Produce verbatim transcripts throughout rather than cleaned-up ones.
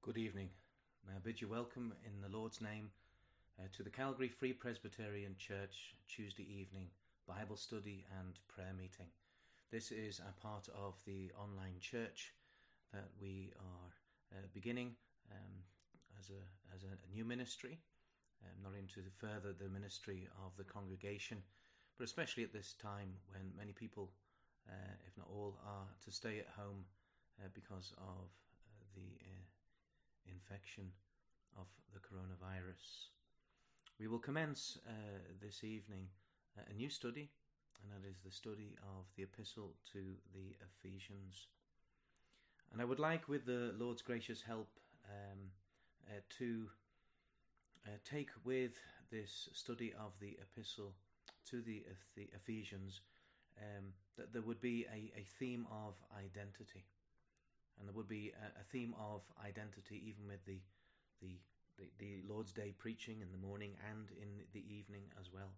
Good evening. May I bid you welcome in the Lord's name uh, to the Calgary Free Presbyterian Church Tuesday evening Bible study and prayer meeting. This is a part of the online church that we are uh, beginning um, as a as a, a new ministry, um, not into the further the ministry of the congregation, but especially at this time when many people, uh, if not all, are to stay at home uh, because of uh, the uh, infection of the coronavirus. We will commence uh, this evening uh, a new study, and that is the study of the epistle to the Ephesians. And I would like, with the Lord's gracious help, um, uh, to uh, take with this study of the epistle to the, the Ephesians um, that there would be a, a theme of identity. And there would be a, a theme of identity even with the, the the the Lord's Day preaching in the morning and in the evening as well.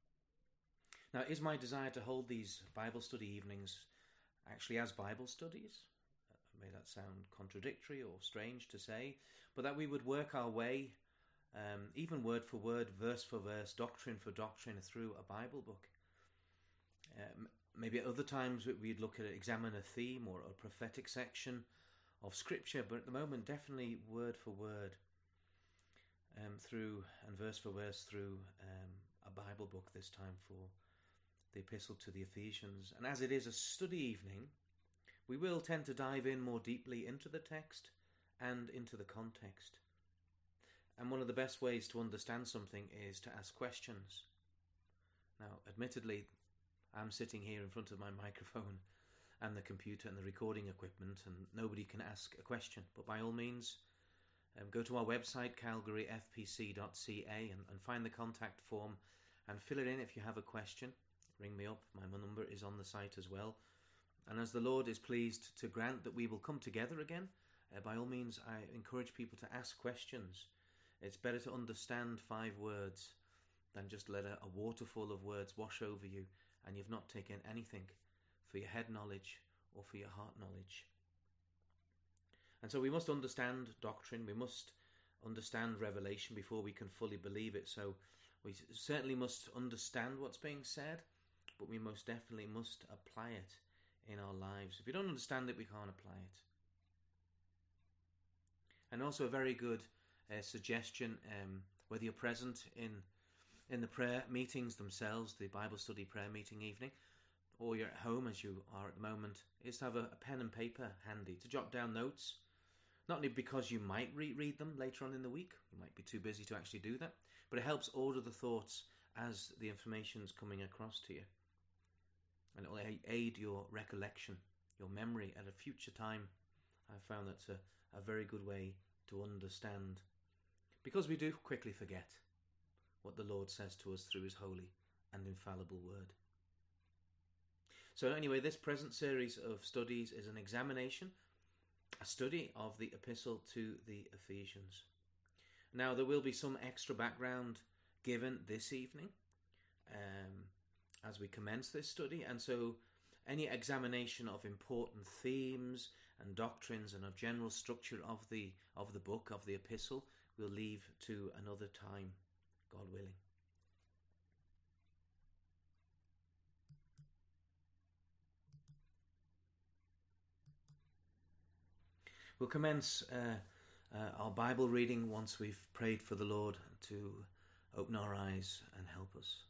Now, it is my desire to hold these Bible study evenings actually as Bible studies. Uh, may that sound contradictory or strange to say, but that we would work our way, um, even word for word, verse for verse, doctrine for doctrine, through a Bible book. Um, Maybe at other times we'd look at it, examine a theme or a prophetic section of Scripture, but at the moment definitely word for word, um, through and verse for verse through um, a Bible book, this time for the Epistle to the Ephesians. And as it is a study evening, we will tend to dive in more deeply into the text and into the context. And one of the best ways to understand something is to ask questions. Now, admittedly, I'm sitting here in front of my microphone and the computer and the recording equipment, and nobody can ask a question. But by all means, um, go to our website, calgary f p c dot c a, and, and find the contact form and fill it in if you have a question. Ring me up. My number is on the site as well. And as the Lord is pleased to grant that we will come together again, uh, by all means, I encourage people to ask questions. It's better to understand five words than just let a, a waterfall of words wash over you and you've not taken anything for your head knowledge or for your heart knowledge. And so we must understand doctrine, we must understand revelation before we can fully believe it. So we certainly must understand what's being said, but we most definitely must apply it in our lives. If we don't understand it, we can't apply it. And also a very good uh, suggestion, um, whether you're present in in the prayer meetings themselves, the Bible study prayer meeting evening, or you're at home as you are at the moment, is to have a, a pen and paper handy to jot down notes. Not only because you might reread them later on in the week, you might be too busy to actually do that, but it helps order the thoughts as the information's coming across to you. And it will aid your recollection, your memory at a future time. I've found that's a, a very good way to understand, because we do quickly forget what the Lord says to us through his holy and infallible word. So anyway, this present series of studies is an examination, a study of the epistle to the Ephesians. Now, there will be some extra background given this evening um, as we commence this study, and so any examination of important themes and doctrines and of general structure of the of the book, of the epistle, we'll leave to another time, God willing. We'll commence uh, uh, our Bible reading once we've prayed for the Lord to open our eyes and help us.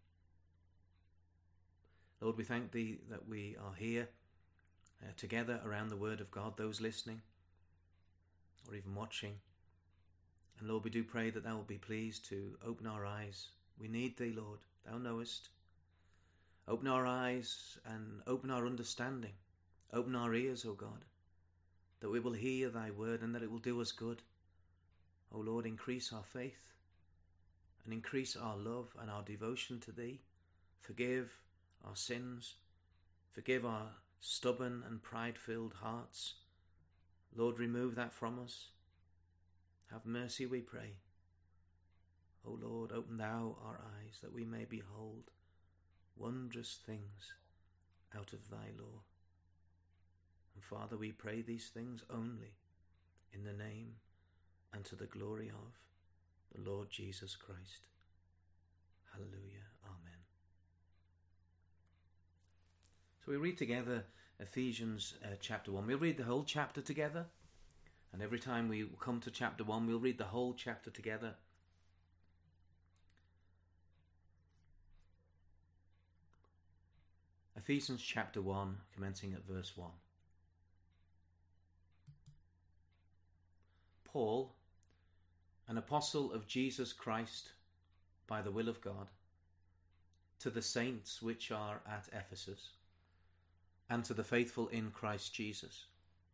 Lord, we thank thee that we are here uh, together around the word of God, those listening or even watching. And Lord, we do pray that thou will be pleased to open our eyes. We need thee, Lord, thou knowest. Open our eyes and open our understanding. Open our ears, O God, that we will hear thy word and that it will do us good. O Lord, increase our faith and increase our love and our devotion to thee. Forgive our sins. Forgive our stubborn and pride-filled hearts. Lord, remove that from us. Have mercy, we pray. O Lord, open thou our eyes that we may behold wondrous things out of thy law. And Father, we pray these things only in the name and to the glory of the Lord Jesus Christ. Hallelujah. Amen. So we read together Ephesians uh, chapter one. We'll read the whole chapter together. And every time we come to chapter one, we'll read the whole chapter together. Ephesians chapter one, commencing at verse one. Paul, an apostle of Jesus Christ by the will of God, to the saints which are at Ephesus, and to the faithful in Christ Jesus.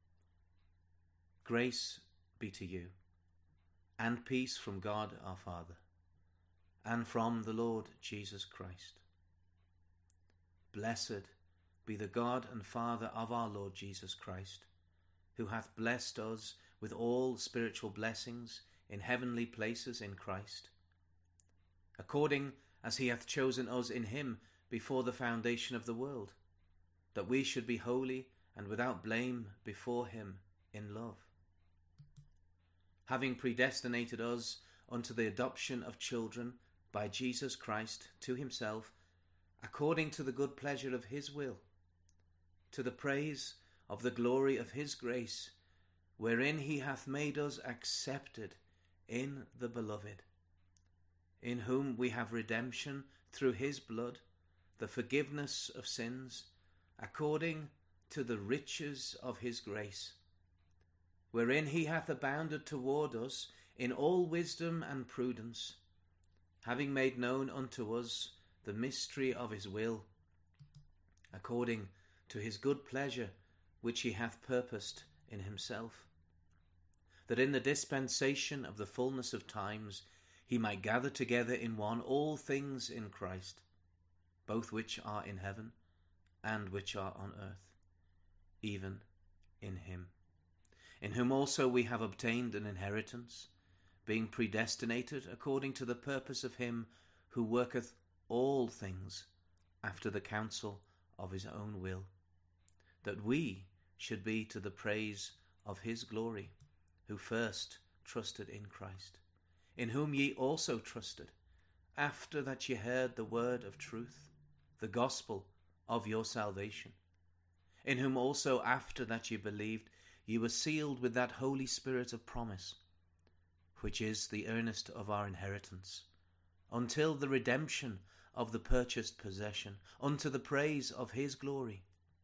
Grace be to you, and peace from God our Father, and from the Lord Jesus Christ. Blessed be the God and Father of our Lord Jesus Christ, who hath blessed us with all spiritual blessings in heavenly places in Christ, according as he hath chosen us in him before the foundation of the world, that we should be holy and without blame before him in love, having predestinated us unto the adoption of children by Jesus Christ to himself, according to the good pleasure of his will, to the praise of the glory of his grace, wherein he hath made us accepted in the beloved, in whom we have redemption through his blood, the forgiveness of sins, according to the riches of his grace, wherein he hath abounded toward us in all wisdom and prudence, having made known unto us the mystery of his will, according to his good pleasure which he hath purposed in himself, that in the dispensation of the fullness of times he might gather together in one all things in Christ, both which are in heaven and which are on earth, even in him, in whom also we have obtained an inheritance, being predestinated according to the purpose of him who worketh all things after the counsel of his own will, that we should be to the praise of his glory, who first trusted in Christ, in whom ye also trusted, after that ye heard the word of truth, the gospel of your salvation, in whom also after that ye believed, ye were sealed with that Holy Spirit of promise, which is the earnest of our inheritance, until the redemption of the purchased possession, unto the praise of his glory.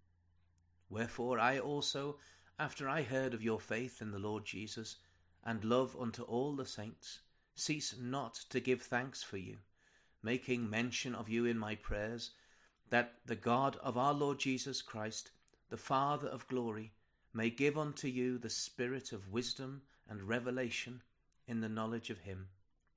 Wherefore I also, after I heard of your faith in the Lord Jesus, and love unto all the saints, cease not to give thanks for you, making mention of you in my prayers, that the God of our Lord Jesus Christ, the Father of glory, may give unto you the spirit of wisdom and revelation in the knowledge of him,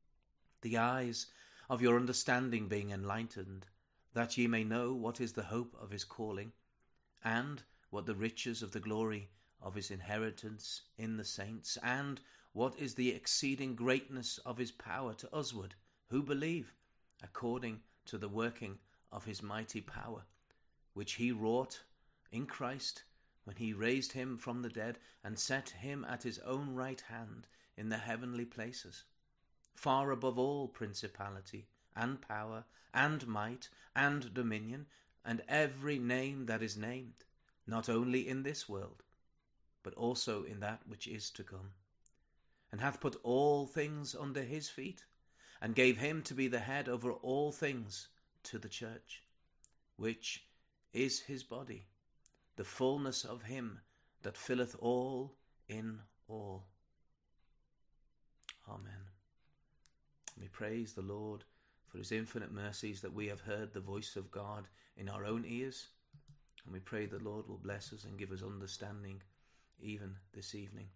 the eyes of your understanding being enlightened, that ye may know what is the hope of his calling, and what the riches of the glory of his inheritance in the saints, and what is the exceeding greatness of his power to usward, who believe, according to the working of his mighty power, which he wrought in Christ, when he raised him from the dead, and set him at his own right hand in the heavenly places, far above all principality, and power, and might, and dominion, and every name that is named, not only in this world, but also in that which is to come, and hath put all things under his feet, and gave him to be the head over all things to the church, which is his body, the fullness of him that filleth all in all. Amen. We praise the Lord for his infinite mercies, that we have heard the voice of God in our own ears, and we pray the Lord will bless us and give us understanding even this evening.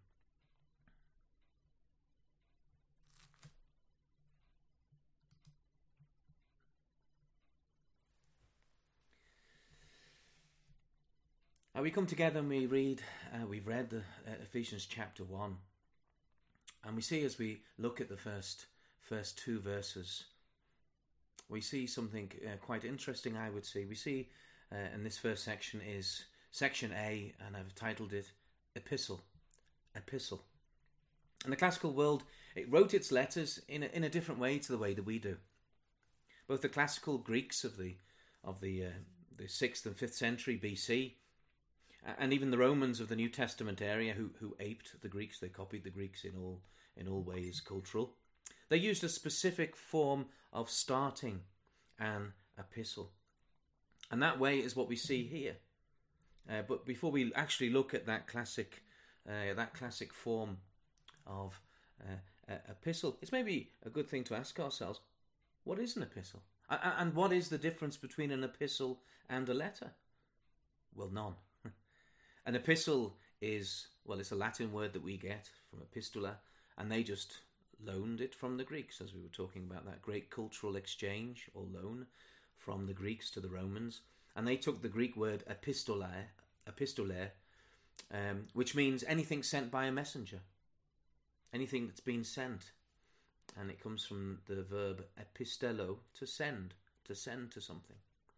Now we come together and we read, uh, we've read the uh, Ephesians chapter one, and we see as we look at the first first two verses, we see something uh, quite interesting, I would say. We see, uh, in this first section is section A, and I've titled it Epistle. Epistle. And the classical world, it wrote its letters in a, in a different way to the way that we do. Both the classical Greeks of the of the uh, the sixth and fifth century B C, and even the Romans of the New Testament area, who who aped the Greeks, they copied the Greeks in all in all ways cultural. They used a specific form of starting an epistle, and that way is what we see here. Uh, but before we actually look at that classic uh, that classic form of uh, uh, epistle, it's maybe a good thing to ask ourselves: what is an epistle? And what is the difference between an epistle and a letter? Well, none. An epistle is, well, it's a Latin word that we get from epistula, and they just loaned it from the Greeks, as we were talking about that great cultural exchange or loan from the Greeks to the Romans. And they took the Greek word epistolae, epistolae, um, which means anything sent by a messenger, anything that's been sent. And it comes from the verb epistello, to send, to send to something.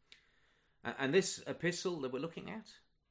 And this epistle that we're looking at,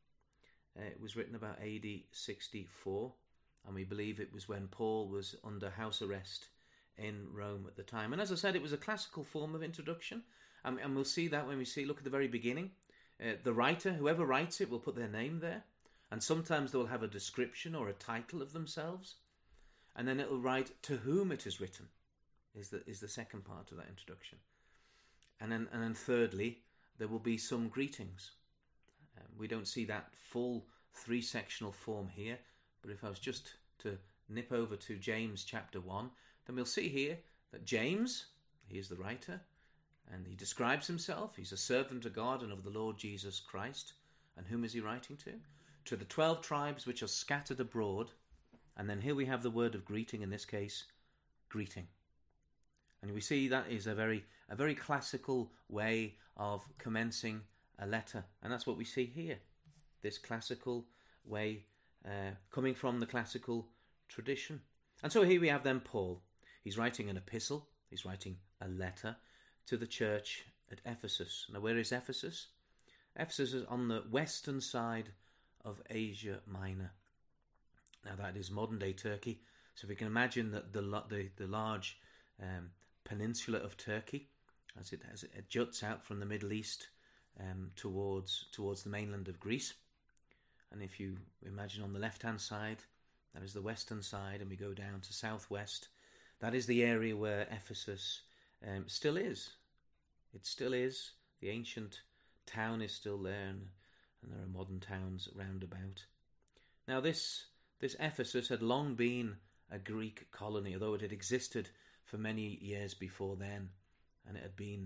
uh, it was written about A D sixty-four, and we believe it was when Paul was under house arrest in Rome at the time. And as I said, it was a classical form of introduction, and, and we'll see that when we see, look at the very beginning. Uh, the writer, whoever writes it, will put their name there, and sometimes they'll have a description or a title of themselves. And then it'll write to whom it is written, is the is the second part of that introduction. And then and then thirdly, there will be some greetings. Um, we don't see that full three-sectional form here, but if I was just to nip over to James chapter one, then we'll see here that James, he is the writer, and he describes himself. He's a servant of God and of the Lord Jesus Christ. And whom is he writing to? To the twelve tribes which are scattered abroad. And then here we have the word of greeting, in this case, greeting. And we see that is a very a very classical way of commencing a letter. And that's what we see here, this classical way uh, coming from the classical tradition. And so here we have then Paul. He's writing an epistle, he's writing a letter to the church at Ephesus. Now where is Ephesus? Ephesus is on the western side of Asia Minor. Now that is modern-day Turkey. So if we can imagine that the the, the large um, peninsula of Turkey, as it as it juts out from the Middle East um, towards towards the mainland of Greece, and if you imagine on the left-hand side, that is the western side, and we go down to southwest, that is the area where Ephesus um, still is. It still is. The ancient town is still there, and, and there are modern towns round about. Now this. This Ephesus had long been a Greek colony, although it had existed for many years before then. And it had been,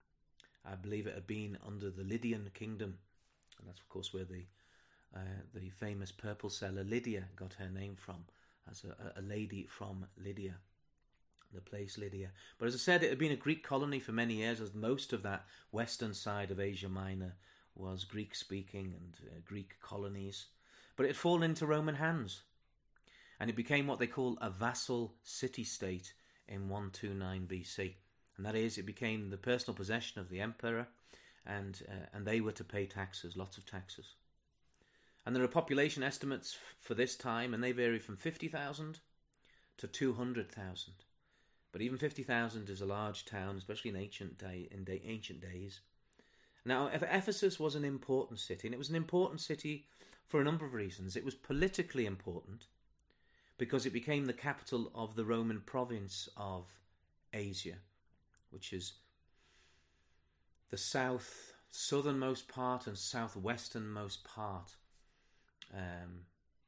I believe it had been under the Lydian kingdom. And that's, of course, where the uh, the famous purple seller Lydia got her name from, as a, a lady from Lydia, the place Lydia. But as I said, it had been a Greek colony for many years, as most of that western side of Asia Minor was Greek-speaking and uh, Greek colonies. But it had fallen into Roman hands, and it became what they call a vassal city-state in one twenty-nine B C. And that is, it became the personal possession of the emperor, and uh, and they were to pay taxes, lots of taxes. And there are population estimates f- for this time, and they vary from fifty thousand to two hundred thousand. But even fifty thousand is a large town, especially in ancient day in day, ancient days. Now, Ephesus was an important city, and it was an important city for a number of reasons. It was politically important because it became the capital of the Roman province of Asia, which is the south southernmost part and southwesternmost part, um,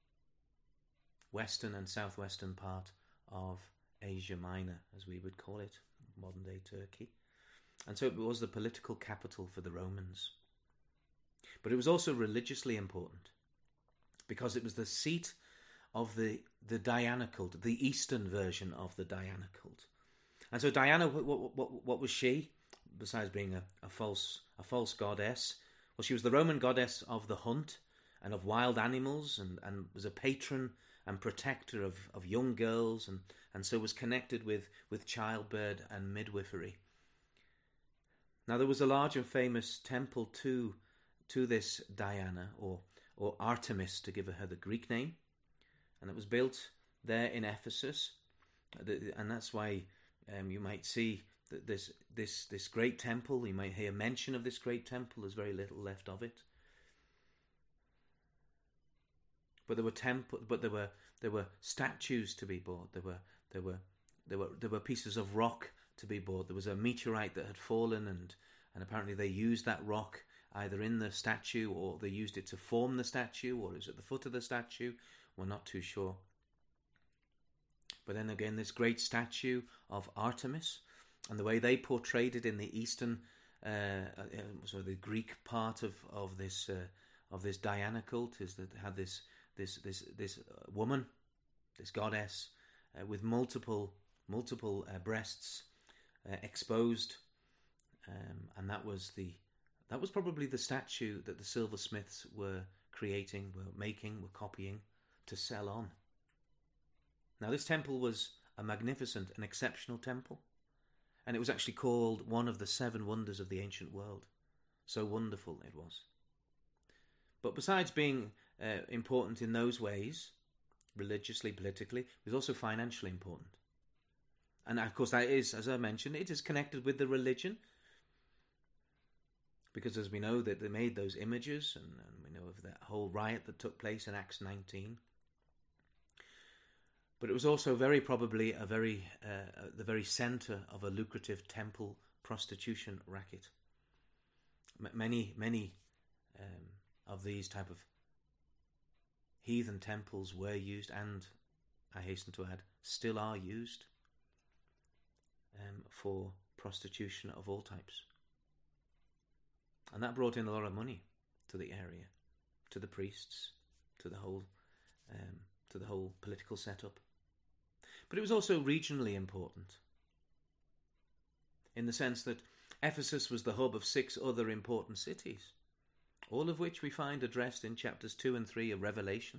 western and southwestern part of Asia Minor, as we would call it, modern-day Turkey. And so it was the political capital for the Romans. But it was also religiously important, because it was the seat of the, the Diana cult, the Eastern version of the Diana cult. And so Diana, what, what, what was she, besides being a, a false a false goddess? Well, she was the Roman goddess of the hunt and of wild animals, and, and was a patron and protector of, of young girls, and, and so was connected with, with childbirth and midwifery. Now there was a large and famous temple to, to this Diana, or or Artemis, to give her the Greek name, and it was built there in Ephesus, and that's why um, you might see that this this this great temple. You might hear mention of this great temple. There's very little left of it. But there were temple, but there were there were statues to be bought. There were there were there were there were pieces of rock to be bought. There was a meteorite that had fallen, and and apparently they used that rock either in the statue, or they used it to form the statue, or it was at the foot of the statue. We're not too sure. But then again, this great statue of Artemis, and the way they portrayed it in the Eastern, uh, uh, so the Greek part of of this uh, of this Diana cult is that it had this. This this this woman, this goddess, uh, with multiple multiple uh, breasts uh, exposed, um, and that was the that was probably the statue that the silversmiths were creating, were making, were copying to sell on. Now, this temple was a magnificent and exceptional temple, and it was actually called one of the seven wonders of the ancient world. So wonderful it was. But besides being uh, important in those ways, religiously, politically, it was also financially important. And of course that is, as I mentioned, it is connected with the religion. Because as we know that they made those images, and, and we know of that whole riot that took place in Acts nineteen. But it was also very probably a very uh, the very centre of a lucrative temple prostitution racket. M- many, many um, of these type of heathen temples were used, and I hasten to add, still are used um, for prostitution of all types. And that brought in a lot of money to the area, to the priests, to the whole, um, to the whole political setup. But it was also regionally important, in the sense that Ephesus was the hub of six other important cities, all of which we find addressed in chapters two and three of Revelation.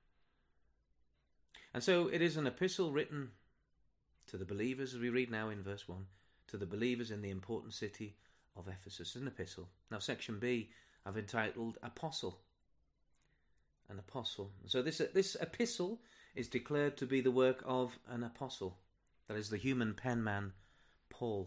And so it is an epistle written to the believers, as we read now in verse one, to the believers in the important city of Ephesus. An epistle. Now, section B, I've entitled Apostle. An apostle. So this this epistle is declared to be the work of an apostle. That is the human penman, Paul.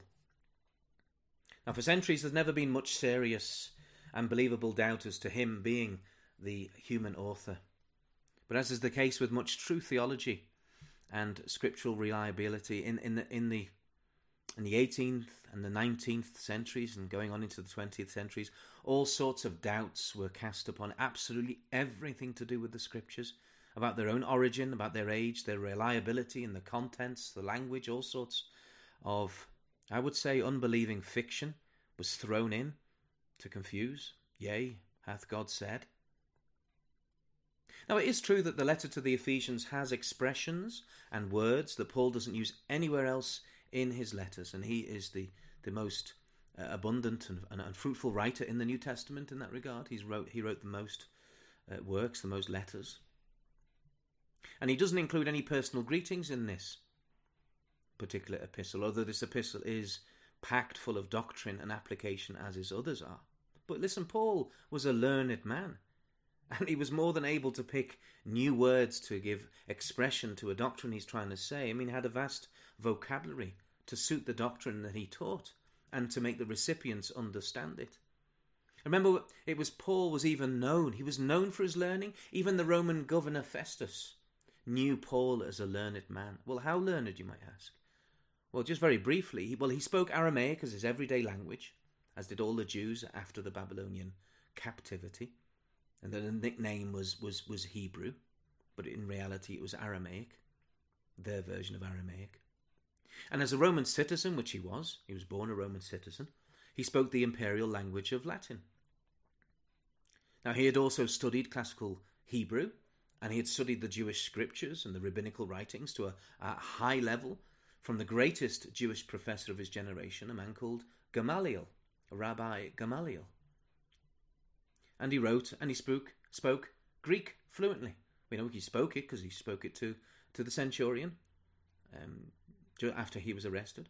Now, for centuries, there's never been much serious and believable doubt as to him being the human author. But as is the case with much true theology and scriptural reliability in, in the in the in the eighteenth and the nineteenth centuries and going on into the twentieth centuries, all sorts of doubts were cast upon absolutely everything to do with the scriptures, about their own origin, about their age, their reliability and the contents, the language, all sorts of, I would say, unbelieving fiction was thrown in to confuse. Yea, hath God said? Now, it is true that the letter to the Ephesians has expressions and words that Paul doesn't use anywhere else in his letters, and he is the, the most uh, abundant and, and, and fruitful writer in the New Testament in that regard. He's wrote, he wrote the most uh, works, the most letters. And he doesn't include any personal greetings in this particular epistle, although this epistle is packed full of doctrine and application as his others are. But listen, Paul was a learned man, and he was more than able to pick new words to give expression to a doctrine he's trying to say. I mean, he had a vast vocabulary to suit the doctrine that he taught and to make the recipients understand it. Remember, it was Paul was even known. He was known for his learning. Even the Roman governor Festus knew Paul as a learned man. Well, how learned, you might ask? Well, just very briefly, well, he spoke Aramaic as his everyday language, as did all the Jews after the Babylonian captivity. And then the nickname was, was, was Hebrew, but in reality it was Aramaic, their version of Aramaic. And as a Roman citizen, which he was, he was born a Roman citizen, he spoke the imperial language of Latin. Now, he had also studied classical Hebrew, and he had studied the Jewish scriptures and the rabbinical writings to a, a high level from the greatest Jewish professor of his generation, a man called Gamaliel, Rabbi Gamaliel. And he wrote and he spoke spoke Greek fluently. We know he spoke it because he spoke it to, to the centurion um, after he was arrested.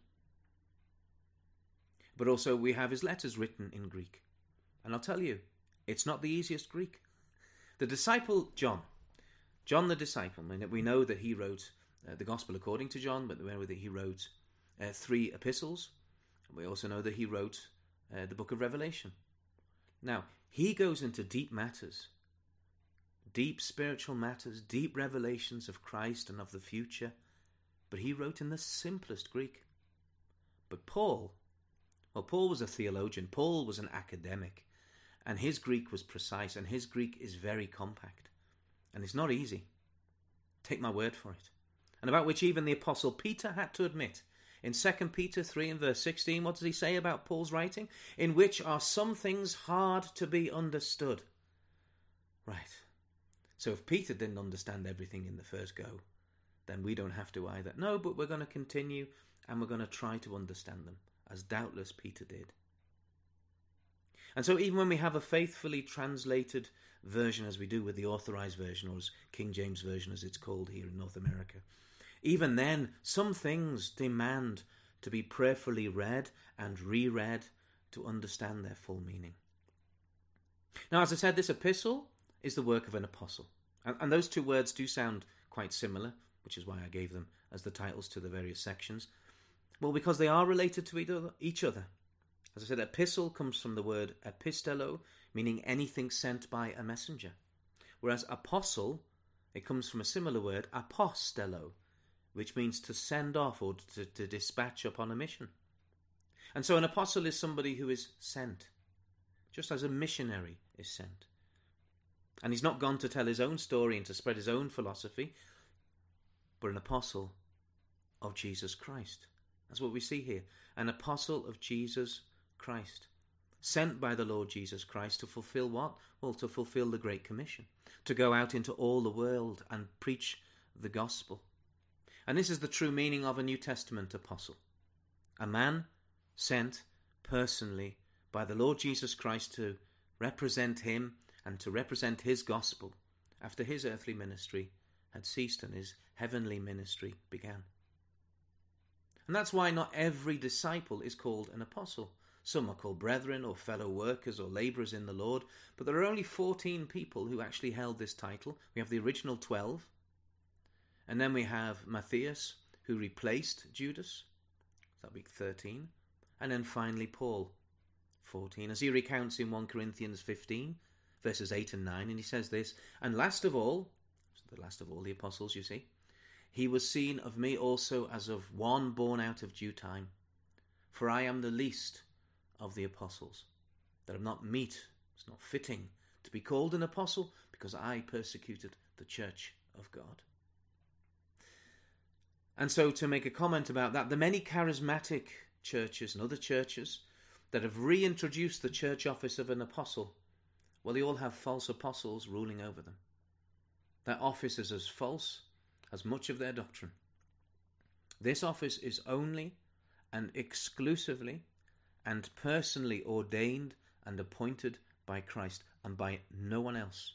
But also we have his letters written in Greek. And I'll tell you, it's not the easiest Greek. The disciple John, John the disciple, we know that he wrote uh, the Gospel according to John, but we know that he wrote uh, three epistles. And we also know that he wrote uh, the book of Revelation. Now, he goes into deep matters, deep spiritual matters, deep revelations of Christ and of the future, but he wrote in the simplest Greek. But Paul, well, Paul was a theologian, Paul was an academic, and his Greek was precise, and his Greek is very compact. And it's not easy. Take my word for it. And about which even the Apostle Peter had to admit. In Second Peter three and verse sixteen, what does he say about Paul's writing? In which are some things hard to be understood. Right. So if Peter didn't understand everything in the first go, then we don't have to either. No, but we're going to continue and we're going to try to understand them, as doubtless Peter did. And so even when we have a faithfully translated version, as we do with the Authorized Version, or as King James Version as it's called here in North America, even then some things demand to be prayerfully read and reread to understand their full meaning. Now, as I said, this epistle is the work of an apostle. And, and those two words do sound quite similar, which is why I gave them as the titles to the various sections. Well, because they are related to each other. As I said, epistle comes from the word epistelo, meaning anything sent by a messenger. Whereas apostle, it comes from a similar word, apostello, which means to send off or to, to dispatch upon a mission. And so an apostle is somebody who is sent, just as a missionary is sent. And he's not gone to tell his own story and to spread his own philosophy, but an apostle of Jesus Christ. That's what we see here. An apostle of Jesus Christ. Sent by the Lord Jesus Christ to fulfill what? Well, to fulfill the Great Commission. To go out into all the world and preach the gospel. And this is the true meaning of a New Testament apostle. A man sent personally by the Lord Jesus Christ to represent him and to represent his gospel after his earthly ministry had ceased and his heavenly ministry began. And that's why not every disciple is called an apostle. Some are called brethren or fellow workers or labourers in the Lord, but there are only fourteen people who actually held this title. We have the original twelve, and then we have Matthias, who replaced Judas. That would be thirteen. And then finally Paul, fourteen, as he recounts in First Corinthians fifteen, verses eight and nine, and he says this, and last of all, the last of all the apostles, you see, he was seen of me also as of one born out of due time. For I am the least of the apostles, that am not meet, it's not fitting to be called an apostle, because I persecuted the church of God. And so to make a comment about that, the many charismatic churches and other churches that have reintroduced the church office of an apostle, well, they all have false apostles ruling over them. Their office is as false as much of their doctrine. This office is only and exclusively and personally ordained and appointed by Christ and by no one else.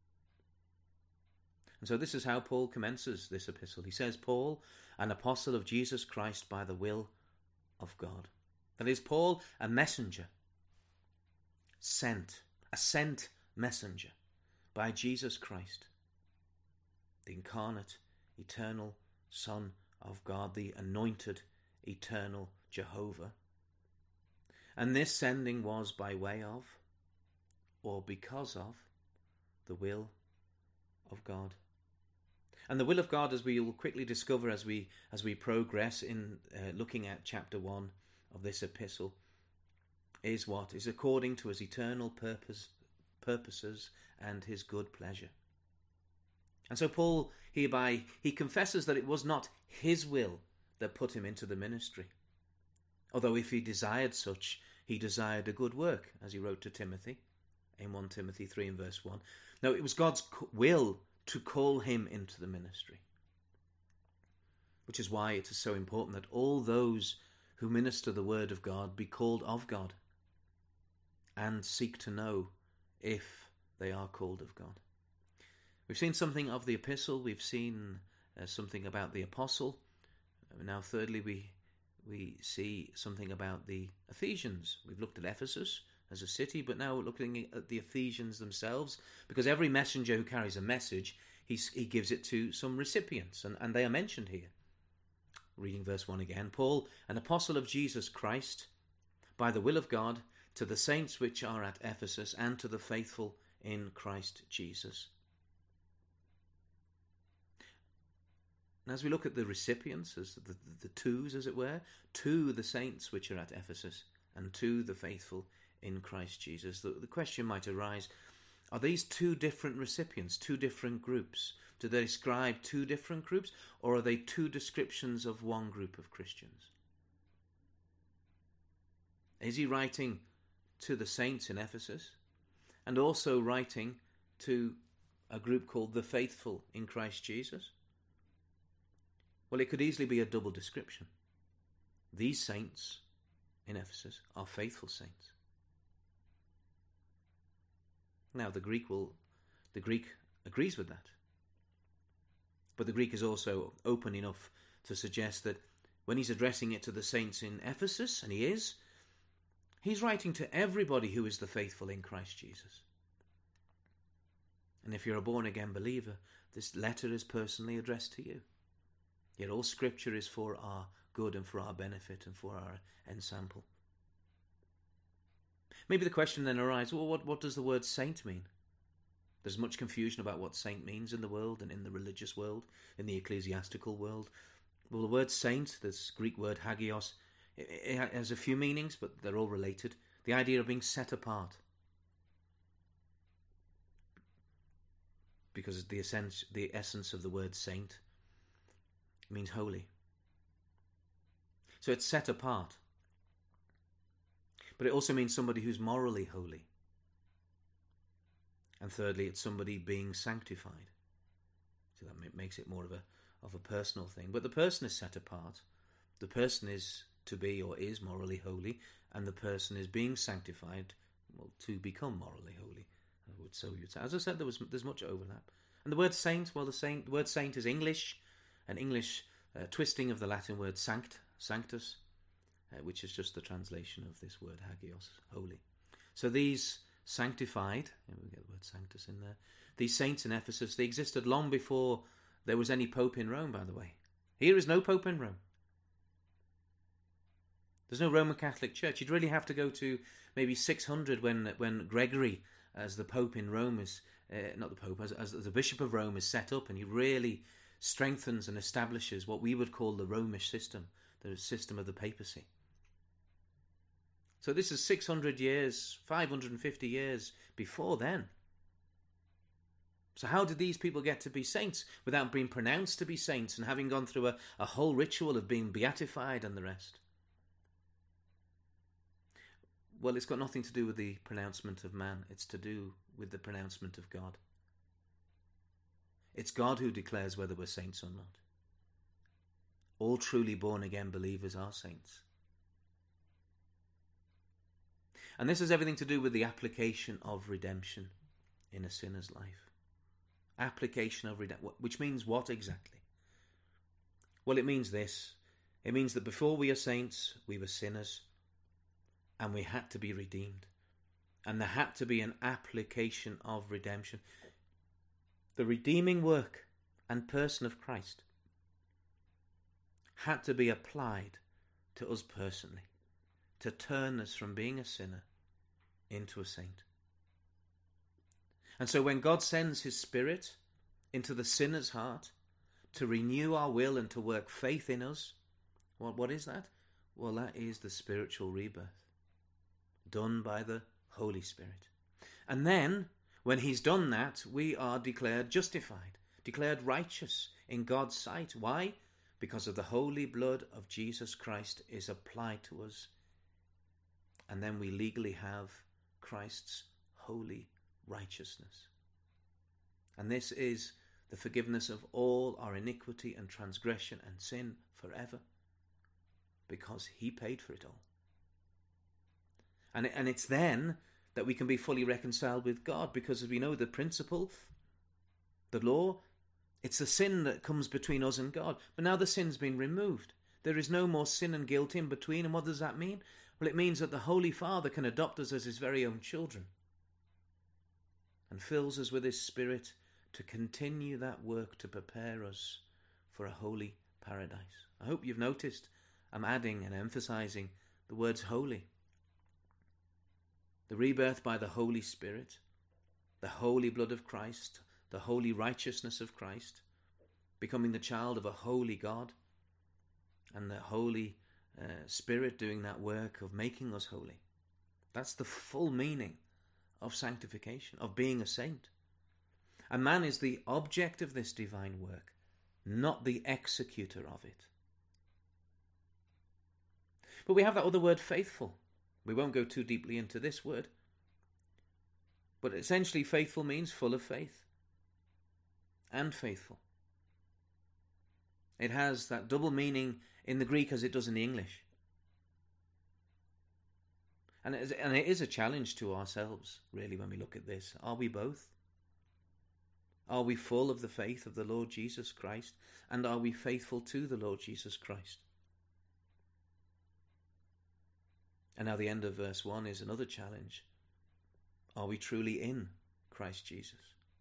And so this is how Paul commences this epistle. He says, Paul, an apostle of Jesus Christ by the will of God. That is, Paul, a messenger, sent, a sent messenger by Jesus Christ, the incarnate, eternal Son of God, the anointed, eternal Jehovah. And this sending was by way of, or because of, the will of God. And the will of God, as we will quickly discover as we as we progress in uh, looking at chapter one of this epistle, is what? Is according to his eternal purpose, purposes and his good pleasure. And so Paul hereby, he confesses that it was not his will that put him into the ministry. Although if he desired such, he desired a good work, as he wrote to Timothy in First Timothy three and verse one. No, it was God's will to call him into the ministry. Which is why it is so important that all those who minister the word of God be called of God and seek to know if they are called of God. We've seen something of the epistle, we've seen uh, something about the apostle. Now thirdly, we we see something about the Ephesians. We've looked at Ephesus as a city, but now we're looking at the Ephesians themselves, because every messenger who carries a message, he's, he gives it to some recipients, and, and they are mentioned here. Reading verse one again. Paul, an apostle of Jesus Christ, by the will of God, to the saints which are at Ephesus, and to the faithful in Christ Jesus. And as we look at the recipients, as the, the, the twos, as it were, to the saints which are at Ephesus, and to the faithful in Christ Jesus, the, the question might arise, are these two different recipients, two different groups? Do they describe two different groups, or are they two descriptions of one group of Christians? Is he writing to the saints in Ephesus, and also writing to a group called the faithful in Christ Jesus? Well, it could easily be a double description. These saints in Ephesus are faithful saints. Now, the Greek will, the Greek agrees with that. But the Greek is also open enough to suggest that when he's addressing it to the saints in Ephesus, and he is, he's writing to everybody who is the faithful in Christ Jesus. And if you're a born-again believer, this letter is personally addressed to you. Yet all Scripture is for our good and for our benefit and for our ensample. Maybe the question then arises, well, what, what does the word saint mean? There's much confusion about what saint means in the world and in the religious world, in the ecclesiastical world. Well, the word saint, this Greek word hagios, it, it has a few meanings, but they're all related. The idea of being set apart. Because the essence, the essence of the word saint means holy. So it's set apart. But it also means somebody who's morally holy. And thirdly, it's somebody being sanctified. So that makes it more of a of a personal thing. But the person is set apart. The person is to be or is morally holy, and the person is being sanctified, well, to become morally holy. I would so you'd say. As I said, there was there's much overlap. And the word saint, well, the saint the word saint is English, an English uh, twisting of the Latin word sanct, sanctus, uh, which is just the translation of this word hagios, holy. So these sanctified, we get the word sanctus in there, these saints in Ephesus, they existed long before there was any pope in Rome, by the way. Here is no pope in Rome. There's no Roman Catholic Church. You'd really have to go to maybe six hundred when when Gregory, as the pope in Rome, is uh, not the pope, as, as the bishop of Rome is set up, and he really strengthens and establishes what we would call the Romish system, the system of the papacy. So this is six hundred years, five hundred fifty years before then. So how did these people get to be saints without being pronounced to be saints and having gone through a, a whole ritual of being beatified and the rest? Well, it's got nothing to do with the pronouncement of man. It's to do with the pronouncement of God. It's God who declares whether we're saints or not. All truly born-again believers are saints. And this has everything to do with the application of redemption in a sinner's life. Application of redemption, which means what exactly? Well, it means this. It means that before we are saints, we were sinners, and we had to be redeemed. And there had to be an application of redemption. The redeeming work and person of Christ had to be applied to us personally, to turn us from being a sinner into a saint. And so when God sends his Spirit into the sinner's heart to renew our will and to work faith in us, well, what is that? Well, that is the spiritual rebirth done by the Holy Spirit. And then, when he's done that, we are declared justified, declared righteous in God's sight. Why? Because of the holy blood of Jesus Christ is applied to us. And then we legally have Christ's holy righteousness. And this is the forgiveness of all our iniquity and transgression and sin forever, because he paid for it all. And, and it's then that we can be fully reconciled with God, because as we know the principle, the law, it's the sin that comes between us and God. But now the sin's been removed. There is no more sin and guilt in between. And what does that mean? Well, it means that the Holy Father can adopt us as his very own children and fills us with his Spirit to continue that work to prepare us for a holy paradise. I hope you've noticed I'm adding and emphasizing the words holy. The rebirth by the Holy Spirit, the holy blood of Christ, the holy righteousness of Christ, becoming the child of a holy God, and the Holy uh, Spirit doing that work of making us holy. That's the full meaning of sanctification, of being a saint. And man is the object of this divine work, not the executor of it. But we have that other word, faithful. We won't go too deeply into this word. But essentially, faithful means full of faith and faithful. It has that double meaning in the Greek as it does in the English. And it is, and it is a challenge to ourselves, really, when we look at this. Are we both? Are we full of the faith of the Lord Jesus Christ? And are we faithful to the Lord Jesus Christ? And now the end of verse one is another challenge. Are we truly in Christ Jesus?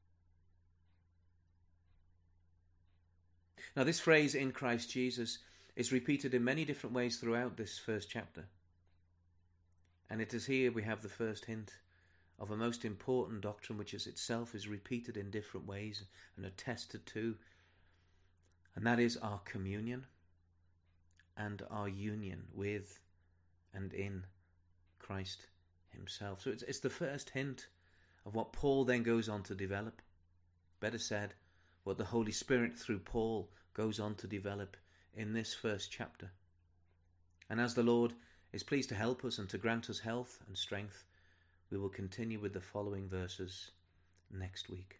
Now this phrase, in Christ Jesus, is repeated in many different ways throughout this first chapter. And it is here we have the first hint of a most important doctrine, which is itself is repeated in different ways and attested to. And that is our communion and our union with and in Christ himself. So it's, it's the first hint of what Paul then goes on to develop. Better said, what the Holy Spirit through Paul goes on to develop in this first chapter. And as the Lord is pleased to help us and to grant us health and strength, we will continue with the following verses next week.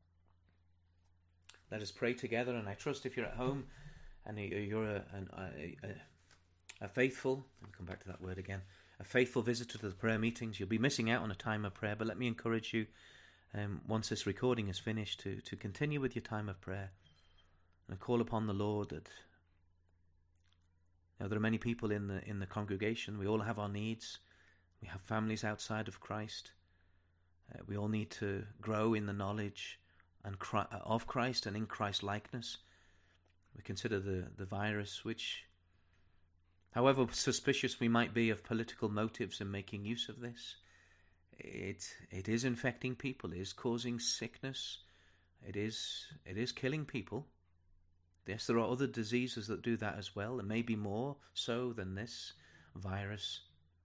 Let us pray together, and I trust if you're at home and you're a, a, a, a faithful, I'll come back to that word again, a faithful visitor to the prayer meetings, you'll be missing out on a time of prayer, but let me encourage you, um, once this recording is finished, to, to continue with your time of prayer and call upon the Lord that Now, there are many people in the in the congregation. We all have our needs. We have families outside of Christ. Uh, we all need to grow in the knowledge and of Christ and in Christ likeness. We consider the, the virus, which, however suspicious we might be of political motives in making use of this, it it is infecting people. It is causing sickness. It is it is killing people. Yes, there are other diseases that do that as well, and maybe more so than this virus.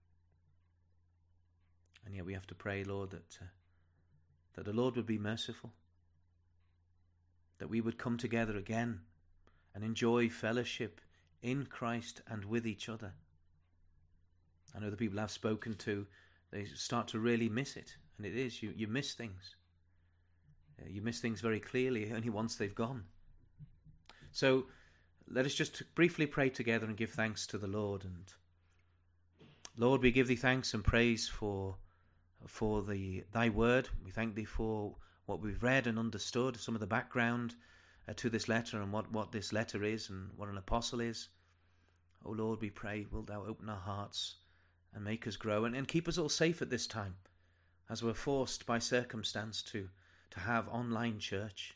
And yet we have to pray, Lord, that uh, that the Lord would be merciful, that we would come together again and enjoy fellowship in Christ and with each other. I know the people I've spoken to, they start to really miss it, and it is, you, you miss things. Uh, you miss things very clearly only once they've gone. So let us just briefly pray together and give thanks to the Lord. And Lord, we give thee thanks and praise for for the thy word. We thank thee for what we've read and understood, some of the background uh, to this letter and what, what this letter is and what an apostle is. Oh Lord, we pray, wilt thou open our hearts and make us grow and, and keep us all safe at this time as we're forced by circumstance to, to have online church,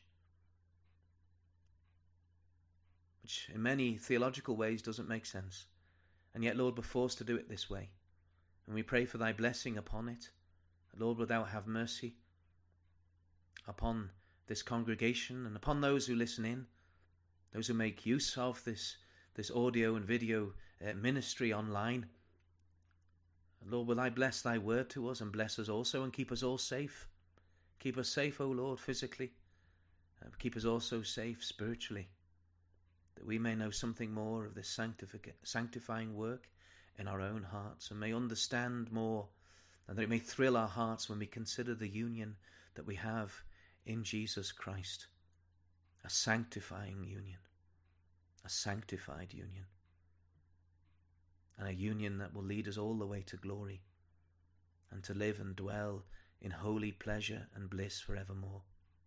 which in many theological ways doesn't make sense. And yet, Lord, we're forced to do it this way. And we pray for thy blessing upon it. Lord, wilt thou have mercy upon this congregation and upon those who listen in, those who make use of this, this audio and video uh, ministry online. And Lord, will thy bless thy word to us and bless us also and keep us all safe. Keep us safe, O Lord, physically. Uh, keep us also safe spiritually, that we may know something more of this sanctific- sanctifying work in our own hearts and may understand more, and that it may thrill our hearts when we consider the union that we have in Jesus Christ, a sanctifying union, a sanctified union, and a union that will lead us all the way to glory and to live and dwell in holy pleasure and bliss forevermore.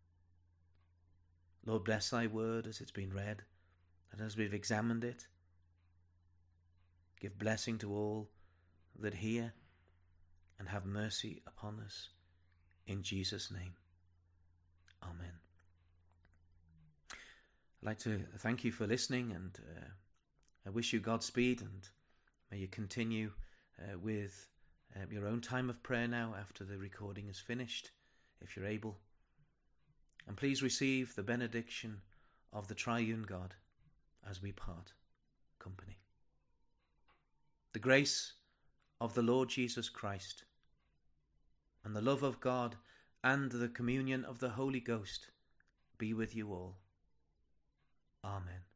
Lord, bless thy word as it's been read, and as we've examined it, give blessing to all that hear, and have mercy upon us. In Jesus' name, amen. I'd like to thank you for listening, and uh, I wish you Godspeed, and may you continue uh, with uh, your own time of prayer now after the recording is finished, if you're able. And please receive the benediction of the triune God as we part company. The grace of the Lord Jesus Christ, and the love of God, and the communion of the Holy Ghost be with you all. Amen.